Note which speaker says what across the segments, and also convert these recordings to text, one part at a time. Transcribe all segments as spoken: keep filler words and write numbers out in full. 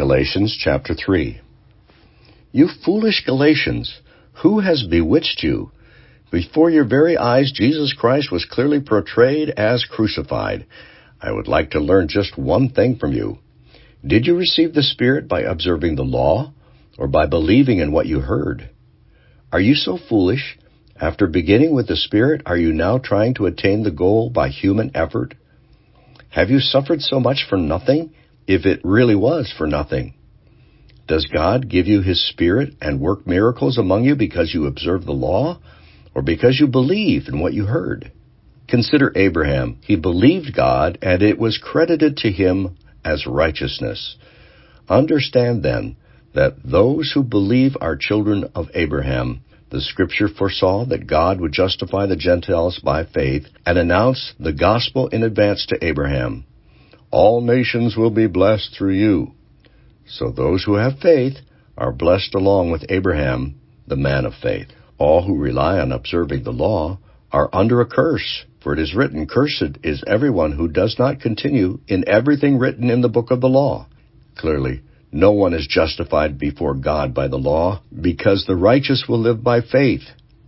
Speaker 1: Galatians chapter three. You foolish Galatians, who has bewitched you? Before your very eyes, Jesus Christ was clearly portrayed as crucified. I would like to learn just one thing from you. Did you receive the Spirit by observing the law, or by believing in what you heard? Are you so foolish? After beginning with the Spirit, are you now trying to attain the goal by human effort? Have you suffered so much for nothing, if it really was for nothing? Does God give you His Spirit and work miracles among you because you observe the law, or because you believe in what you heard? Consider Abraham. He believed God, and it was credited to him as righteousness. Understand then that those who believe are children of Abraham. The Scripture foresaw that God would justify the Gentiles by faith and announce the gospel in advance to Abraham. All nations will be blessed through you. So those who have faith are blessed along with Abraham, the man of faith. All who rely on observing the law are under a curse, for it is written, "Cursed is everyone who does not continue in everything written in the book of the law." Clearly, no one is justified before God by the law, because the righteous will live by faith.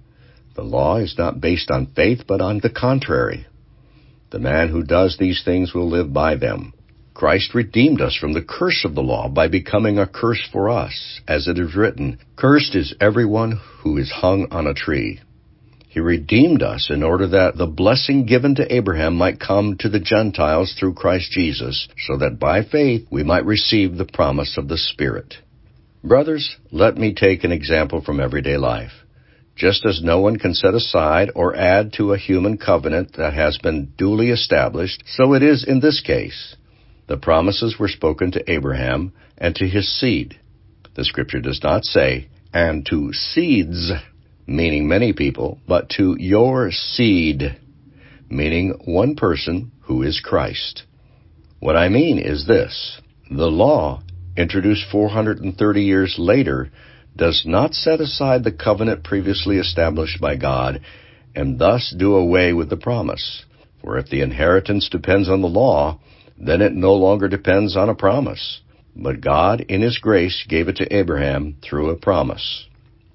Speaker 1: The law is not based on faith, but on the contrary. The man who does these things will live by them. Christ redeemed us from the curse of the law by becoming a curse for us, as it is written, "Cursed is everyone who is hung on a tree." He redeemed us in order that the blessing given to Abraham might come to the Gentiles through Christ Jesus, so that by faith we might receive the promise of the Spirit. Brothers, let me take an example from everyday life. Just as no one can set aside or add to a human covenant that has been duly established, so it is in this case. The promises were spoken to Abraham and to his seed. The Scripture does not say, "and to seeds," meaning many people, but to your seed, meaning one person who is Christ. What I mean is this: the law, introduced four hundred thirty years later, does not set aside the covenant previously established by God, and thus do away with the promise. For if the inheritance depends on the law, then it no longer depends on a promise. But God, in His grace, gave it to Abraham through a promise.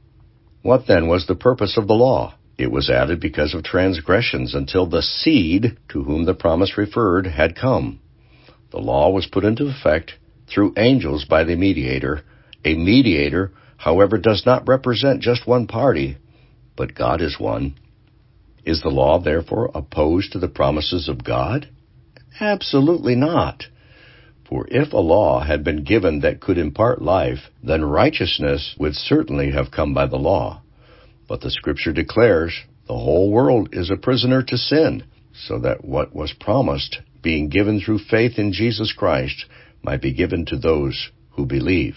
Speaker 1: What then was the purpose of the law? It was added because of transgressions until the seed, to whom the promise referred, had come. The law was put into effect through angels by the mediator. A mediator, however, does not represent just one party, but God is one. Is the law, therefore, opposed to the promises of God? Absolutely not. For if a law had been given that could impart life, then righteousness would certainly have come by the law. But the Scripture declares the whole world is a prisoner to sin, so that what was promised, being given through faith in Jesus Christ, might be given to those who believe.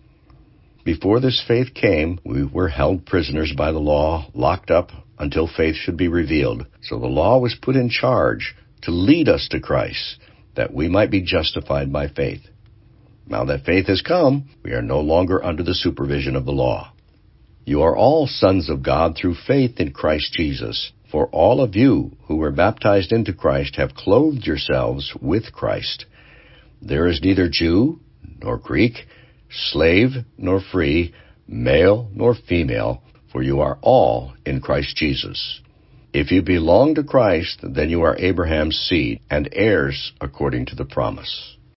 Speaker 1: Before this faith came, we were held prisoners by the law, locked up until faith should be revealed. So the law was put in charge to lead us to Christ, that we might be justified by faith. Now that faith has come, we are no longer under the supervision of the law. You are all sons of God through faith in Christ Jesus. For all of you who were baptized into Christ have clothed yourselves with Christ. There is neither Jew nor Greek, slave nor free, male nor female, for you are all in Christ Jesus. If you belong to Christ, then you are Abraham's seed and heirs according to the promise.